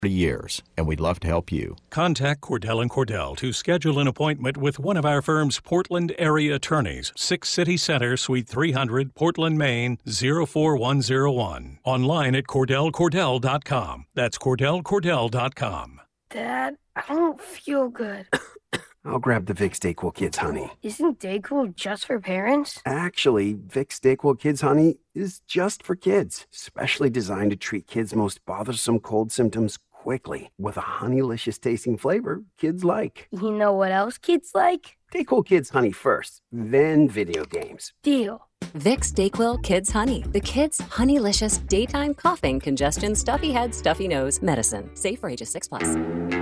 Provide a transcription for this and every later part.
years, and we'd love to help you. Contact Cordell & Cordell to schedule an appointment with one of our firm's Portland area attorneys. 6 City Center, Suite 300, Portland, Maine, 04101. Online at CordellCordell.com. That's CordellCordell.com. Dad, I don't feel good. I'll grab the Vicks DayQuil Kids Honey. Isn't DayQuil just for parents? Actually, Vicks DayQuil Kids Honey is just for kids, specially designed to treat kids' most bothersome cold symptoms quickly with a honeylicious tasting flavor kids like. You know what else kids like? DayQuil Kids Honey first, then video games. Deal. Vicks DayQuil Kids Honey. The kids' honeylicious daytime coughing, congestion, stuffy head, stuffy nose medicine. Safe for ages 6+.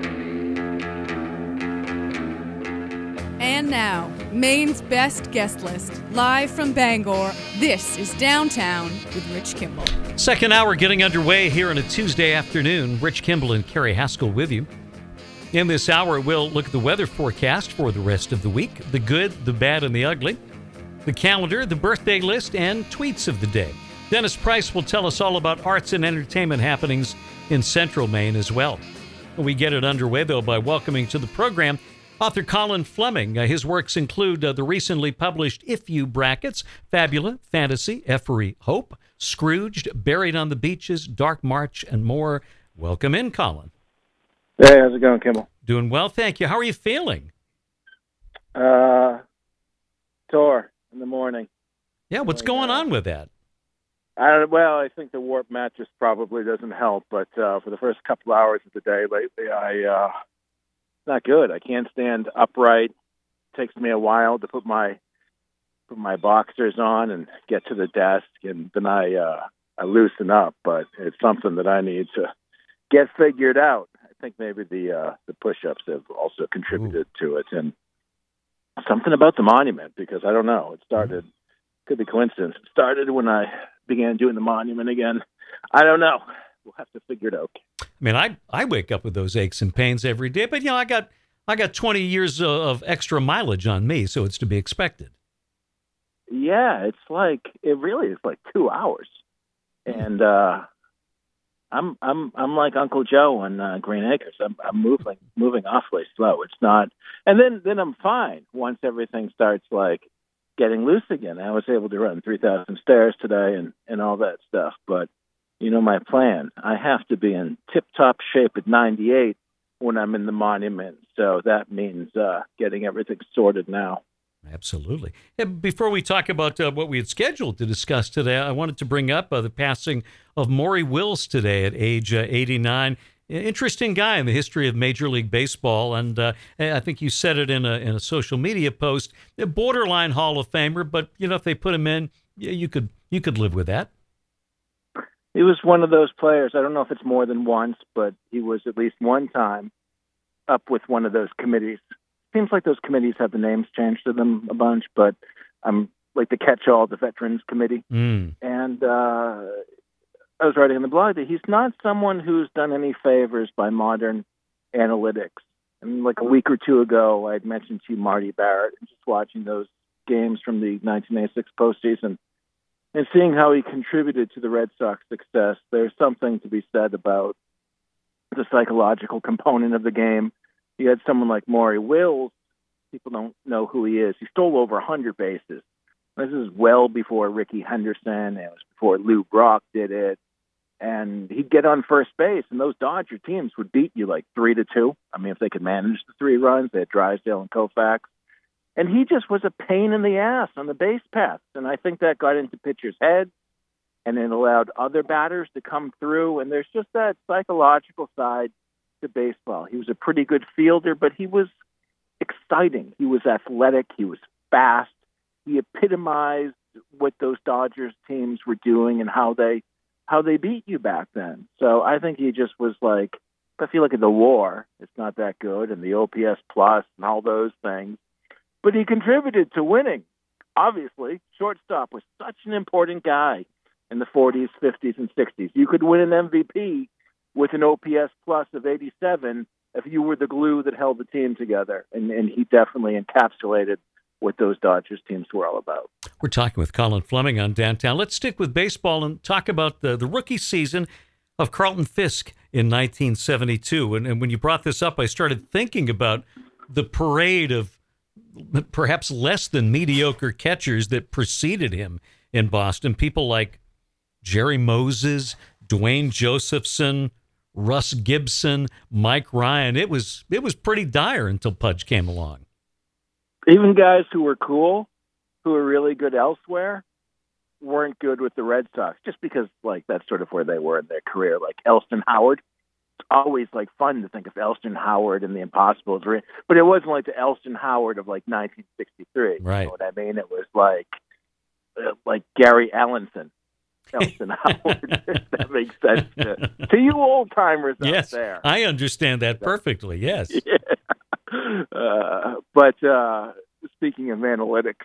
And now, Maine's best guest list. Live from Bangor, this is Downtown with Rich Kimball. Second hour getting underway here on a Tuesday afternoon. Rich Kimball and Carrie Haskell with you. In this hour, we'll look at the weather forecast for the rest of the week, the good, the bad, and the ugly, the calendar, the birthday list, and tweets of the day. Dennis Price will tell us all about arts and entertainment happenings in Central Maine as well. We get it underway, though, by welcoming to the program author Colin Fleming. His works include the recently published If You brackets, Fabula, Fantasy, Effery, Hope, Scrooged, Buried on the Beaches, Dark March, and more. Welcome in, Colin. Hey, how's it going, Kimball? Doing well, thank you. How are you feeling? Sore in the morning. Yeah, what's going on with that? I think the warp mattress probably doesn't help, but for the first couple hours of the day lately, it's not good. I can't stand upright. It takes me a while to put my boxers on and get to the desk, and then I loosen up. But it's something that I need to get figured out. I think maybe the push-ups have also contributed to it, and something about the monument, because I don't know. It started, could be coincidence. It started when I began doing the monument again. I don't know. We'll have to figure it out. I mean, I wake up with those aches and pains every day, but I got 20 years of extra mileage on me, so it's to be expected. Yeah, it really is like 2 hours, and I'm like Uncle Joe on Green Acres. I'm moving awfully slow. It's not, and then I'm fine once everything starts like getting loose again. I was able to run 3,000 stairs today and all that stuff, but. You know my plan. I have to be in tip-top shape at 98 when I'm in the monument, so that means getting everything sorted now. Absolutely. Before we talk about what we had scheduled to discuss today, I wanted to bring up the passing of Maury Wills today at age 89. Interesting guy in the history of Major League Baseball, and I think you said it in a social media post. A borderline Hall of Famer, but if they put him in, you could live with that. He was one of those players. I don't know if it's more than once, but he was at least one time up with one of those committees. Seems like those committees have the names changed to them a bunch, but I'm like the catch-all, the Veterans Committee. And I was writing in the blog that he's not someone who's done any favors by modern analytics. And like a week or two ago, I had mentioned to you Marty Barrett, and just watching those games from the 1986 postseason. And seeing how he contributed to the Red Sox success, there's something to be said about the psychological component of the game. You had someone like Maury Wills. People don't know who he is. He stole over 100 bases. This is well before Ricky Henderson. It was before Lou Brock did it. And he'd get on first base, and those Dodger teams would beat you like 3-2. I mean, if they could manage the 3 runs, they had Drysdale and Koufax. And he just was a pain in the ass on the base paths. And I think that got into pitchers' heads, and it allowed other batters to come through. And there's just that psychological side to baseball. He was a pretty good fielder, but he was exciting. He was athletic. He was fast. He epitomized what those Dodgers teams were doing and how they beat you back then. So I think he just was like, if you look at the WAR, it's not that good, and the OPS plus and all those things. But he contributed to winning. Obviously, shortstop was such an important guy in the 40s, 50s, and 60s. You could win an MVP with an OPS plus of 87 if you were the glue that held the team together. And he definitely encapsulated what those Dodgers teams were all about. We're talking with Colin Fleming on Downtown. Let's stick with baseball and talk about the rookie season. of Carlton Fisk in 1972. And when you brought this up, I started thinking about the parade of perhaps less than mediocre catchers that preceded him in Boston. People like Jerry Moses, Dwayne Josephson, Russ Gibson, Mike Ryan. It was pretty dire until Pudge came along. Even guys who were cool, who were really good elsewhere, weren't good with the Red Sox, just because like that's sort of where they were in their career. Like Elston Howard, it's always like fun to think of Elston Howard and the Impossibles, but it wasn't like the Elston Howard of like 1963. Right. You know what I mean? It was like Gary Allenson, Elston Howard. If that makes sense to you old timers out there. Yes, I understand that perfectly. Yes. Yeah. But speaking of analytics,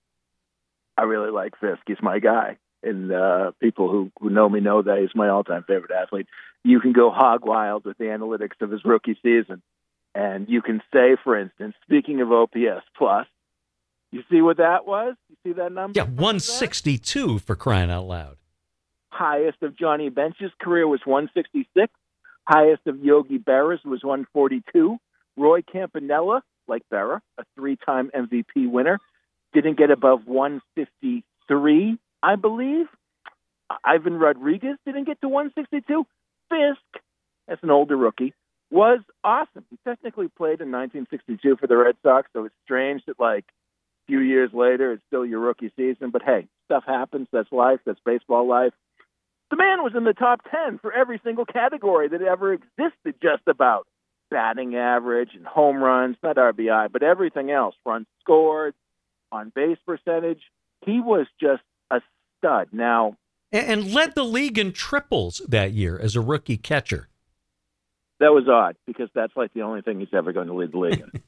I really like Fisk. He's my guy. And people who know me know that he's my all-time favorite athlete. You can go hog wild with the analytics of his rookie season. And you can say, for instance, speaking of OPS plus, you see what that was? You see that number? Yeah, 162 for crying out loud. Highest of Johnny Bench's career was 166. Highest of Yogi Berra's was 142. Roy Campanella, like Berra, a 3-time MVP winner, didn't get above 153, I believe. Ivan Rodriguez didn't get to 162. Fisk, as an older rookie, was awesome. He technically played in 1962 for the Red Sox, so it's strange that, like, a few years later, it's still your rookie season. But, hey, stuff happens. That's life. That's baseball life. The man was in the top 10 for every single category that ever existed, just about. Batting average and home runs, not RBI, but everything else. Runs scored, on base percentage. He was just a stud. Now, and led the league in triples that year as a rookie catcher. That was odd because that's like the only thing he's ever going to lead the league in.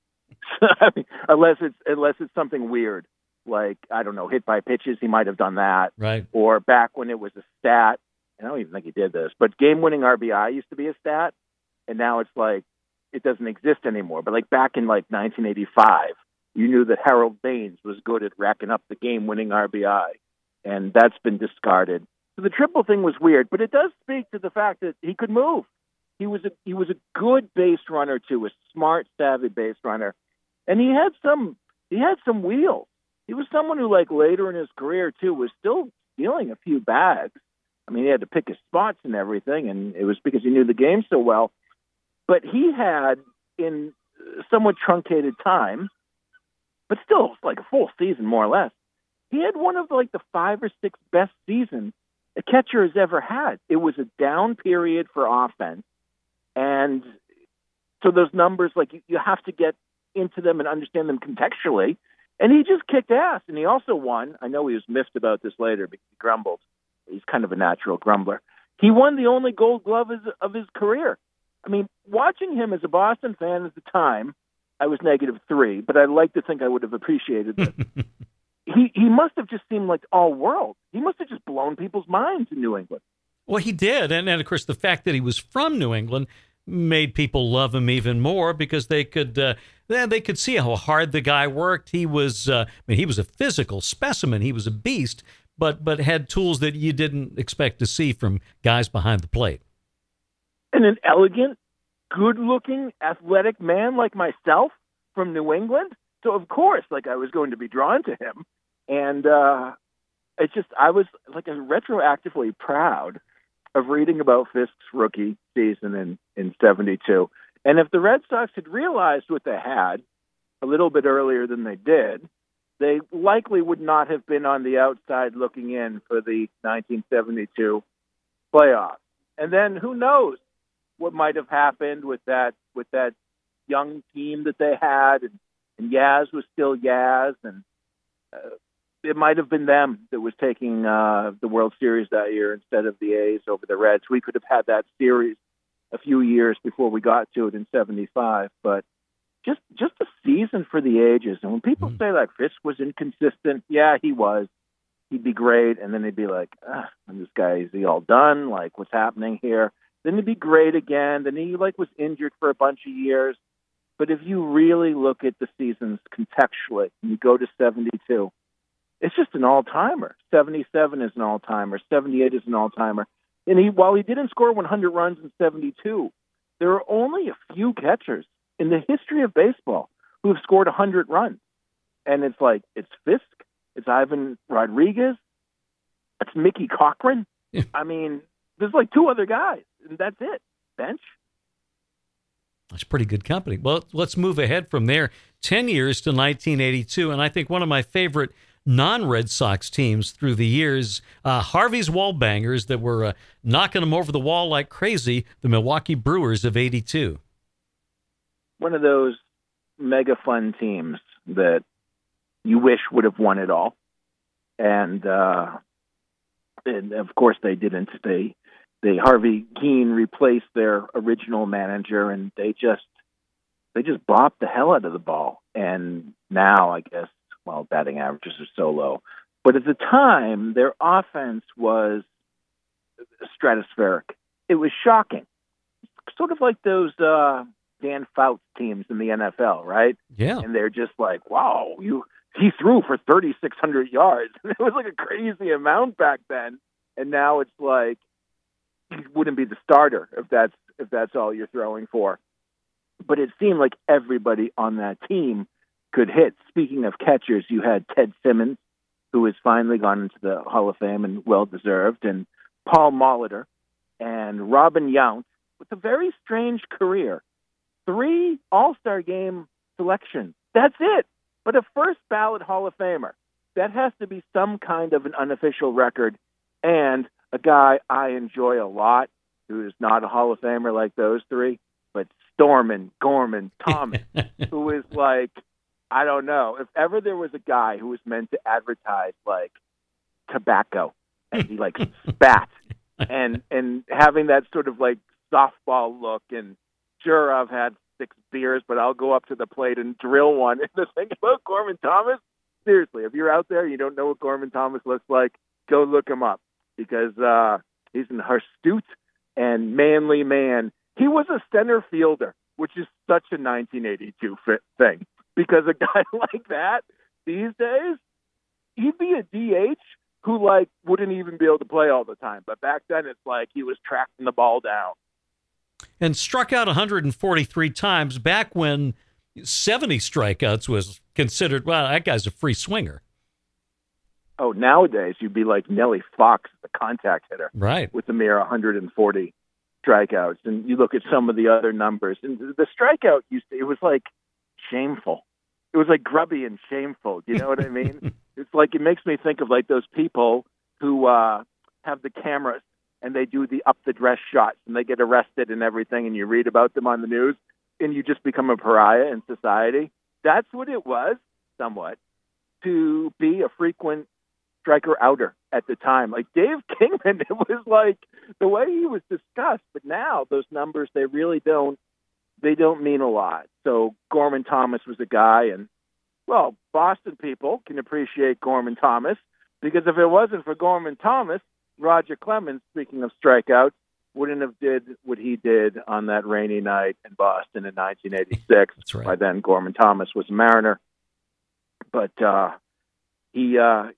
I mean, unless it's something weird, like, I don't know, hit by pitches, he might have done that. Right. Or back when it was a stat, I don't even think he did this, but game-winning RBI used to be a stat, and now it's like it doesn't exist anymore. But like back in like 1985, you knew that Harold Baines was good at racking up the game-winning RBI, and that's been discarded. So the triple thing was weird, but it does speak to the fact that he could move. He was a good base runner too, a smart, savvy base runner, and he had some wheels. He was someone who, like, later in his career too, was still stealing a few bags. I mean, he had to pick his spots and everything, and it was because he knew the game so well. But he had, in somewhat truncated time, but still like a full season more or less, he had one of like the 5 or 6 best seasons a catcher has ever had. It was a down period for offense. And so those numbers, like, you have to get into them and understand them contextually. And he just kicked ass. And he also won. I know he was miffed about this later because he grumbled. He's kind of a natural grumbler. He won the only Gold Glove of his career. I mean, watching him as a Boston fan at the time, I was -3, but I'd like to think I would have appreciated this. He must have just seemed like all world. He must have just blown people's minds in New England. Well, he did. And of course, the fact that he was from New England made people love him even more because they could see how hard the guy worked. He was he was a physical specimen. He was a beast, but had tools that you didn't expect to see from guys behind the plate. And an elegant, good-looking, athletic man like myself from New England. So, of course, like, I was going to be drawn to him. And it's just, I was like retroactively proud of reading about Fisk's rookie season in 72. And if the Red Sox had realized what they had a little bit earlier than they did, they likely would not have been on the outside looking in for the 1972 playoffs. And then who knows what might have happened with that young team that they had, and Yaz was still Yaz, and it might have been them that was taking the World Series that year instead of the A's over the Reds. We could have had that series a few years before we got to it in 75, but just a season for the ages. And when people say like Fisk was inconsistent, yeah, he was. He'd be great, and then they'd be like, this guy, is he all done? Like, what's happening here? Then he'd be great again. Then he was injured for a bunch of years. But if you really look at the seasons contextually, and you go to 72, it's just an all-timer. 77 is an all-timer. 78 is an all-timer. And while he didn't score 100 runs in 72, there are only a few catchers in the history of baseball who have scored 100 runs. And it's like, it's Fisk, it's Ivan Rodriguez, it's Mickey Cochran. I mean, there's like 2 other guys, and that's it. Bench. That's pretty good company. Well, let's move ahead from there. 10 years to 1982, and I think one of my favorite non-Red Sox teams through the years, Harvey's Wallbangers that were knocking them over the wall like crazy, the Milwaukee Brewers of 82. One of those mega fun teams that you wish would have won it all. And of course they didn't. They Harvey Keene replaced their original manager, and they just bopped the hell out of the ball. And now, I guess, well, batting averages are so low. But at the time, their offense was stratospheric. It was shocking. Sort of like those Dan Fouts teams in the NFL, right? Yeah. And they're just like, wow, he threw for 3,600 yards. It was like a crazy amount back then. And now it's like, he wouldn't be the starter if that's all you're throwing for. But it seemed like everybody on that team could hit. Speaking of catchers, you had Ted Simmons, who has finally gone into the Hall of Fame and well-deserved, and Paul Molitor, and Robin Yount, with a very strange career. 3 All-Star Game selections. That's it. But a first-ballot Hall of Famer. That has to be some kind of an unofficial record. And a guy I enjoy a lot, who is not a Hall of Famer like those 3, but Stormin, Gorman, Thomas, who is like, I don't know, if ever there was a guy who was meant to advertise like tobacco, and he like spat, and having that sort of like softball look, and sure, I've had 6 beers, but I'll go up to the plate and drill one. And the thing about Gorman Thomas, seriously, if you're out there and you don't know what Gorman Thomas looks like, go look him up, because he's an astute and manly man. He was a center fielder, which is such a 1982 thing, because a guy like that these days, he'd be a DH who like wouldn't even be able to play all the time. But back then, it's like he was tracking the ball down. And struck out 143 times back when 70 strikeouts was considered, well, that guy's a free swinger. Oh, nowadays you'd be like Nellie Fox, the contact hitter, right, with a mere 140 strikeouts. And you look at some of the other numbers, and the strikeout it was like shameful. It was like grubby and shameful. You know what I mean? It's like, it makes me think of like those people who have the cameras and they do the up the dress shots and they get arrested and everything, and you read about them on the news and you just become a pariah in society. That's what it was, somewhat, to be a frequent striker outer at the time. Like Dave Kingman, it was like the way he was discussed, but now those numbers, they really don't mean a lot. So Gorman Thomas was a guy, and well, Boston people can appreciate Gorman Thomas, because if it wasn't for Gorman Thomas, Roger Clemens, speaking of strikeouts, wouldn't have did what he did on that rainy night in Boston in 1986. That's right. By then, Gorman Thomas was a Mariner, but he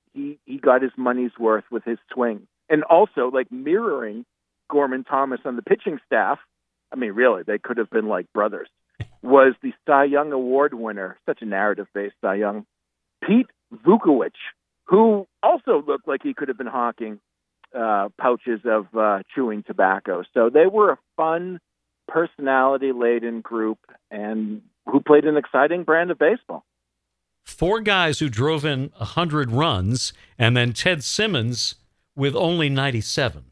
got his money's worth with his swing, and also like mirroring Gorman Thomas on the pitching staff. I mean, really, they could have been like brothers. Was the Cy Young Award winner, such a narrative-based Cy Young, Pete Vukovich, who also looked like he could have been hawking pouches of chewing tobacco. So they were a fun, personality-laden group, and who played an exciting brand of baseball. 4 guys who drove in 100 runs, and then Ted Simmons with only 97.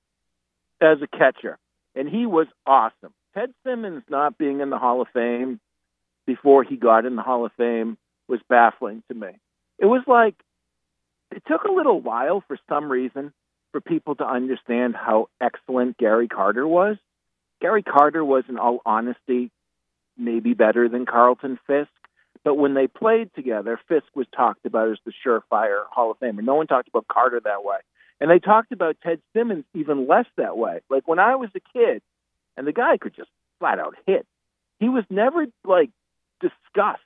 As a catcher. And he was awesome. Ted Simmons not being in the Hall of Fame before he got in the Hall of Fame was baffling to me. It was like, it took a little while for some reason for people to understand how excellent Gary Carter was. Gary Carter was, in all honesty, maybe better than Carlton Fisk. But when they played together, Fisk was talked about as the surefire Hall of Famer. No one talked about Carter that way. And they talked about Ted Simmons even less that way. Like when I was a kid, and the guy could just flat out hit, he was never like discussed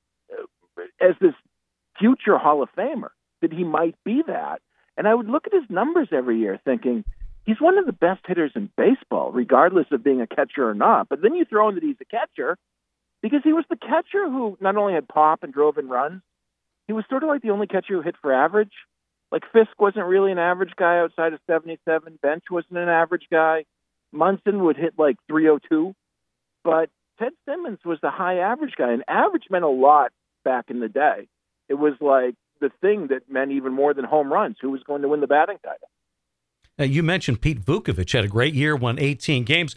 as this future Hall of Famer, that he might be that. And I would look at his numbers every year thinking, he's one of the best hitters in baseball, regardless of being a catcher or not. But then you throw in that he's a catcher because he was the catcher who not only had pop and drove in runs, he was sort of like the only catcher who hit for average. Like Fisk wasn't really an average guy outside of 77. Bench wasn't an average guy. Munson would hit like 302. But Ted Simmons was the high average guy, and average meant a lot back in the day. It was like the thing that meant even more than home runs. Who was going to win the batting title? You mentioned Pete Vukovich had a great year, won 18 games.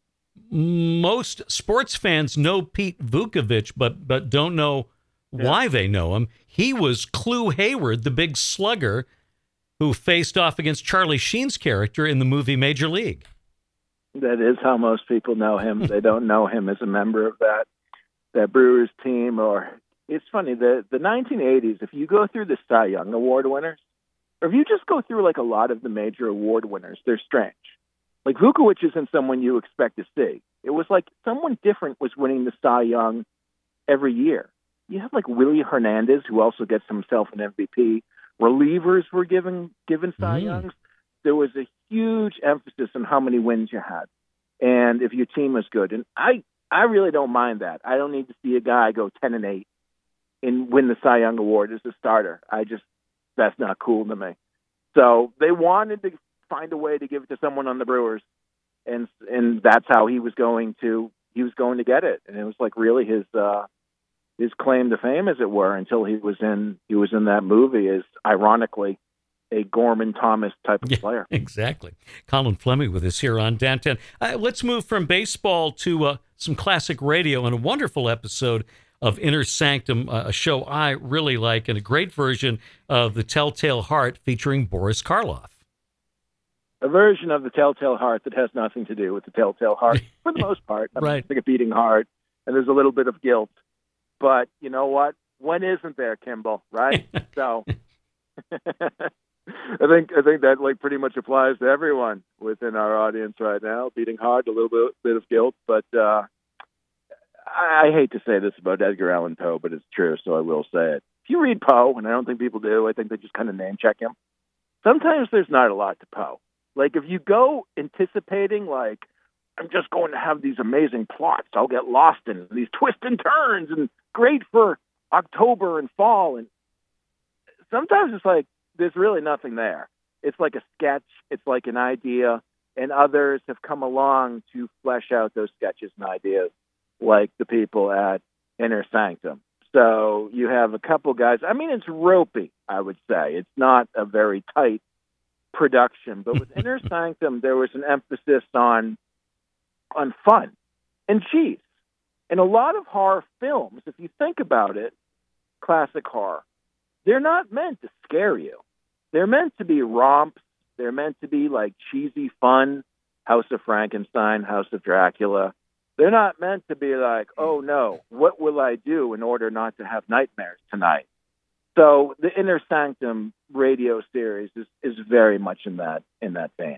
Most sports fans know Pete Vukovich, but don't know why they know him. He was Clu Hayward, the big slugger who faced off against Charlie Sheen's character in the movie Major League. That is how most people know him. They don't know him as a member of that Brewers team. Or it's funny, the 1980s, if you go through the Cy Young Award winners, or if you just go through like a lot of the major award winners, they're strange. Like Vukovich isn't someone you expect to see. It was like someone different was winning the Cy Young every year. You have like Willie Hernandez, who also gets himself an MVP. Relievers were given Cy Youngs. There was a huge emphasis on how many wins you had and if your team was good. And I really don't mind that. I don't need to see a guy go 10-8 and win the Cy Young Award as a starter. That's not cool to me. So they wanted to find a way to give it to someone on the Brewers, and that's how he was going to get it. And it was like really his claim to fame, as it were, until he was in that movie as, ironically, a Gorman Thomas type of player. Exactly. Colin Fleming with us here on Downtown. Let's move from baseball to some classic radio and a wonderful episode of Inner Sanctum, a show I really like, and a great version of The Telltale Heart featuring Boris Karloff. A version of The Telltale Heart that has nothing to do with The Telltale Heart, for the most part. Right. It's like a beating heart, and there's a little bit of guilt. But you know what? When isn't there, Kimball, right? So I think that like pretty much applies to everyone within our audience right now. Beating heart, a little bit of guilt, but I hate to say this about Edgar Allan Poe, but it's true, so I will say it. If you read Poe, and I don't think people do, I think they just kind of name check him. Sometimes there's not a lot to Poe. Like if you go anticipating, like, I'm just going to have these amazing plots I'll get lost in, these twists and turns, and great for October and fall, and sometimes it's like there's really nothing there. It's like a sketch, it's like an idea, and others have come along to flesh out those sketches and ideas, like the people at Inner Sanctum. So you have a couple guys. I mean, it's ropey, I would say. It's not a very tight production. But with Inner Sanctum, there was an emphasis on fun and cheese. And a lot of horror films, if you think about it, classic horror, they're not meant to scare you. They're meant to be romps. They're meant to be like cheesy fun, House of Frankenstein, House of Dracula. They're not meant to be like, oh no, what will I do in order not to have nightmares tonight? So the Inner Sanctum radio series is very much in that vein.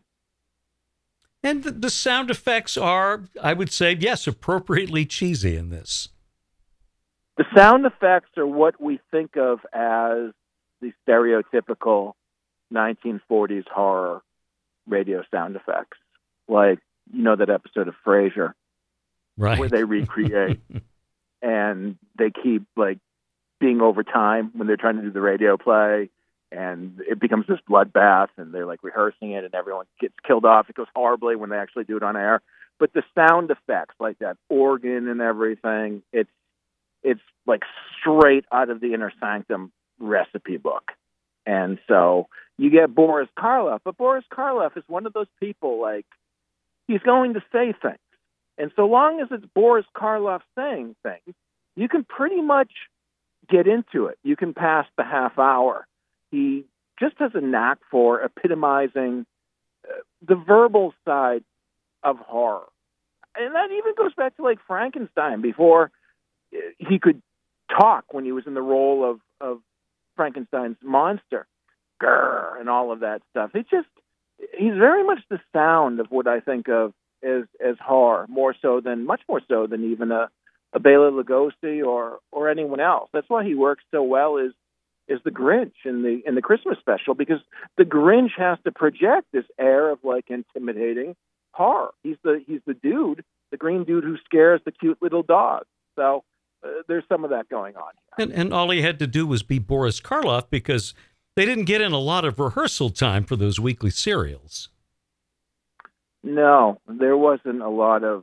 And the sound effects are, I would say, yes, appropriately cheesy in this. The sound effects are what we think of as the stereotypical 1940s horror radio sound effects. Like, you know that episode of Frasier, right, where they recreate and they keep like being over time when they're trying to do the radio play, and it becomes this bloodbath, and they're like rehearsing it, and everyone gets killed off. It goes horribly when they actually do it on air. But the sound effects, like that organ and everything, it's like straight out of the Inner Sanctum recipe book. And so you get Boris Karloff, but Boris Karloff is one of those people, like, he's going to say things. And so long as it's Boris Karloff saying things, you can pretty much get into it. You can pass the half hour. He just has a knack for epitomizing the verbal side of horror. And that even goes back to like Frankenstein, before he could talk, when he was in the role of Frankenstein's monster, grr, and all of that stuff. He's very much the sound of what I think of as horror, much more so than even a Bela Lugosi or anyone else. That's why he works so well, is is the Grinch in the Christmas special, because the Grinch has to project this air of like intimidating horror. He's the dude, the green dude who scares the cute little dog. So there's some of that going on here. And all he had to do was be Boris Karloff, because they didn't get in a lot of rehearsal time for those weekly serials. No, there wasn't a lot of.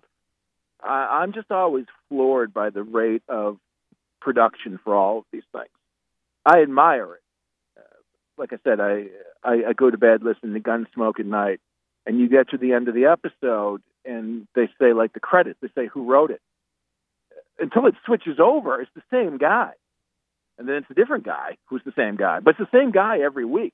I'm just always floored by the rate of production for all of these things. I admire it. Like I said, I go to bed listening to Gunsmoke at night, and you get to the end of the episode, and they say, like, the credits, they say who wrote it. Until it switches over, it's the same guy. And then it's a different guy who's the same guy. But it's the same guy every week.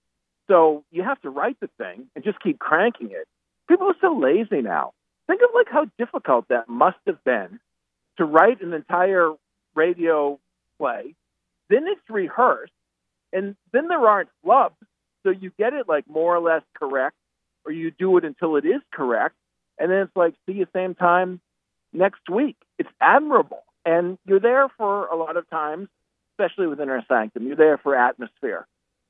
So you have to write the thing and just keep cranking it. People are so lazy now. Think of, like, how difficult that must have been to write an entire radio play. Then it's rehearsed, and then there aren't flubs. So you get it, like, more or less correct, or you do it until it is correct, and then it's like, see you same time next week. It's admirable. And you're there for a lot of times, especially within our sanctum. You're there for atmosphere.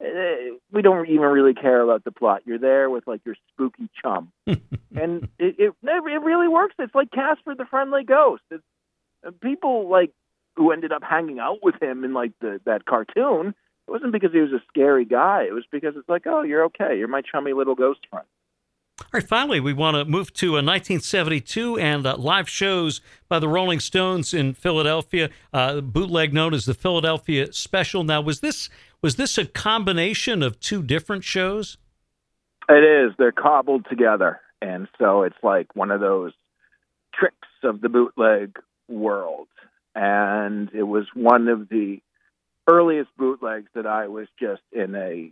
We don't even really care about the plot. You're there with, like, your spooky chum. And it really works. It's like Casper the Friendly Ghost. It's, people, like, who ended up hanging out with him in, like, that cartoon, it wasn't because he was a scary guy. It was because it's like, oh, you're okay. You're my chummy little ghost friend. All right, finally, we want to move to 1972 and live shows by the Rolling Stones in Philadelphia, bootleg known as the Philadelphia Special. Now, was this a combination of two different shows? It is. They're cobbled together, and so it's like one of those tricks of the bootleg world. And it was one of the earliest bootlegs that I was just in a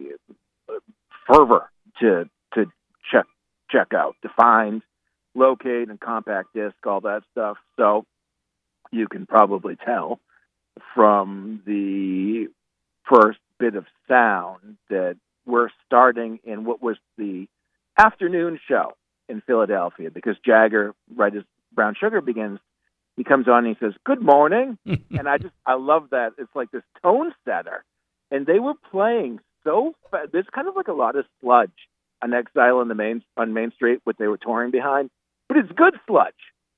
fervor to check out, to find, locate, and compact disc, all that stuff. So you can probably tell from the first bit of sound that we're starting in what was the afternoon show in Philadelphia, because Jagger, right as Brown Sugar begins, he comes on and he says, "Good morning." And I love that. It's like this tone setter. And they were playing so fast. There's kind of like a lot of sludge on Exile on Main Street, what they were touring behind. But it's good sludge.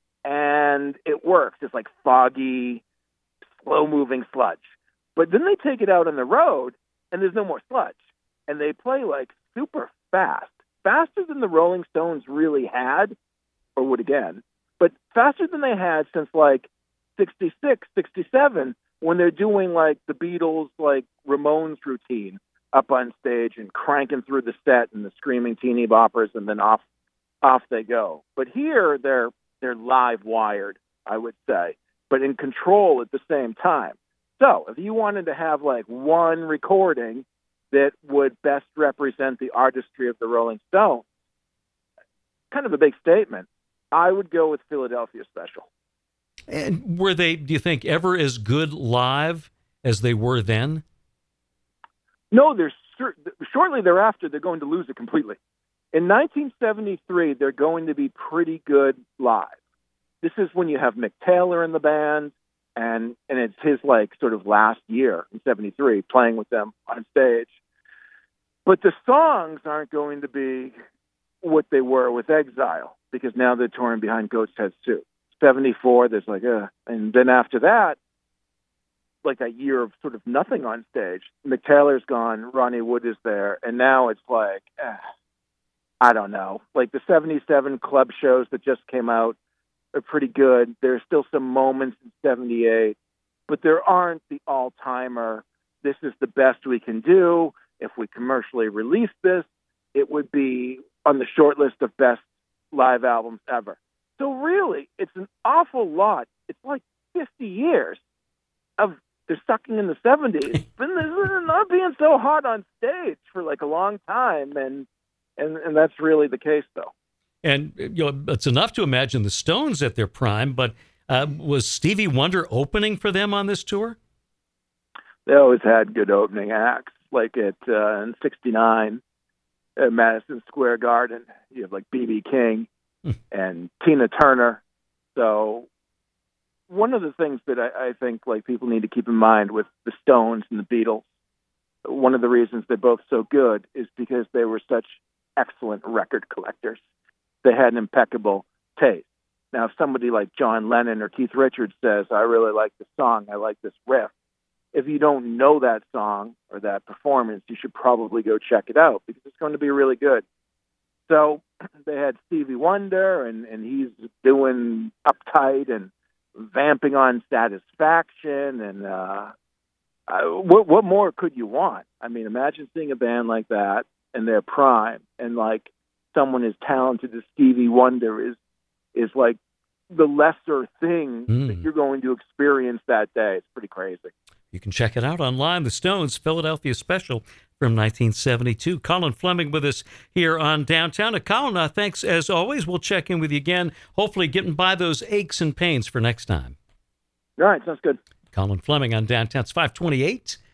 And it works. It's like foggy, slow-moving sludge. But then they take it out on the road, and there's no more sludge. And they play, like, super fast. Faster than the Rolling Stones really had, or would again. But faster than they had since, like, 66, 67, when they're doing, like, the Beatles, like, Ramones routine up on stage and cranking through the set and the screaming teeny boppers, and then off they go. But here, they're live wired, I would say, but in control at the same time. So if you wanted to have, like, one recording that would best represent the artistry of the Rolling Stones, kind of a big statement, I would go with Philadelphia Special. And were they, do you think, ever as good live as they were then? No, shortly thereafter, they're going to lose it completely. In 1973, they're going to be pretty good live. This is when you have Mick Taylor in the band, and it's his, like, sort of last year in 73, playing with them on stage. But the songs aren't going to be what they were with Exile, because now they're touring behind Goat's Head Soup. 74, there's like, and then after that, like that year of sort of nothing on stage, Mick Taylor's gone, Ronnie Wood is there, and now it's like, I don't know. Like the 77 club shows that just came out are pretty good. There's still some moments in 78, but there aren't the all-timer, this is the best we can do. If we commercially release this, it would be on the short list of best live albums ever. So really, it's an awful lot. It's like 50 years of they're sucking in the 70s, but they're not being so hot on stage for like a long time, and that's really the case, though. And it's enough to imagine the Stones at their prime, but was Stevie Wonder opening for them on this tour? They always had good opening acts, like in '69 at Madison Square Garden. You have like B.B. King and Tina Turner. So one of the things that I think like people need to keep in mind with the Stones and the Beatles one of the reasons they're both so good is because they were such excellent record collectors. They had an impeccable taste. Now, if somebody like John Lennon or Keith Richards says, I really like this song, I like this riff, if you don't know that song or that performance, you should probably go check it out because it's going to be really good. So they had Stevie Wonder, and he's doing Uptight and vamping on Satisfaction. And what more could you want? I mean, imagine seeing a band like that in their prime, and like someone as talented as Stevie Wonder is like the lesser thing that you're going to experience that day. It's pretty crazy. You can check it out online. The Stones Philadelphia Special from 1972. Colin Fleming with us here on Downtown. Colin, thanks as always. We'll check in with you again, hopefully getting by those aches and pains for next time. All right, sounds good. Colin Fleming on Downtown. It's 5:28.